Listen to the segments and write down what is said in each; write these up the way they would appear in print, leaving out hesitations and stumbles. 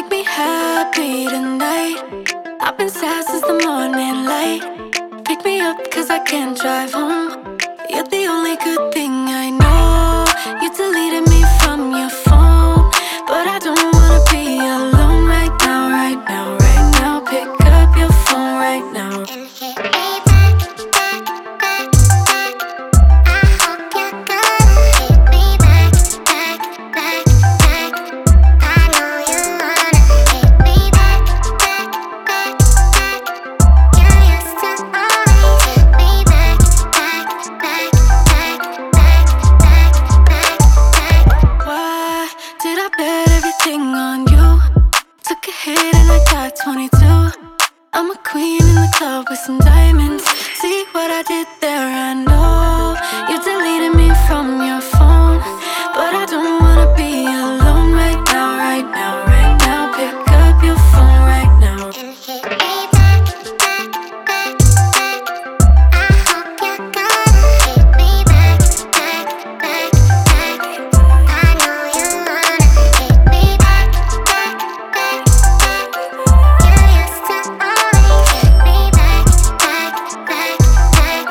make me happy tonight. I've been sad since the morning light. Pick me up cause I can't drive home. You're the only good thing I know. You deleted me from your phone, but I don't wanna be alone right now, right now, right now. Pick up your phone right now and hit me back, back, back, back. I hope you're gonna hit me back, back, back, back. I know you wanna hit me back, back, back, back. You used to always hit me back, back, back, back, back, back, back, back. Why did I bet everything on you? Took a hit and I got 22. I'm a queen in the club with some diamonds. See what I did there? I know you deleted me from your phone, but I don't wanna be alone right now, right now, right now. Pick up your phone right now and hit me back, back, back, back. I hope you're gonna hit me back, back, back, back. I know you wanna hit me back, back, back, back. You used to always hit me back, back, back, back, back,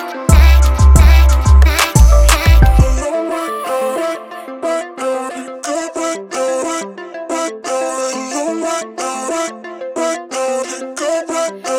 back, back, back.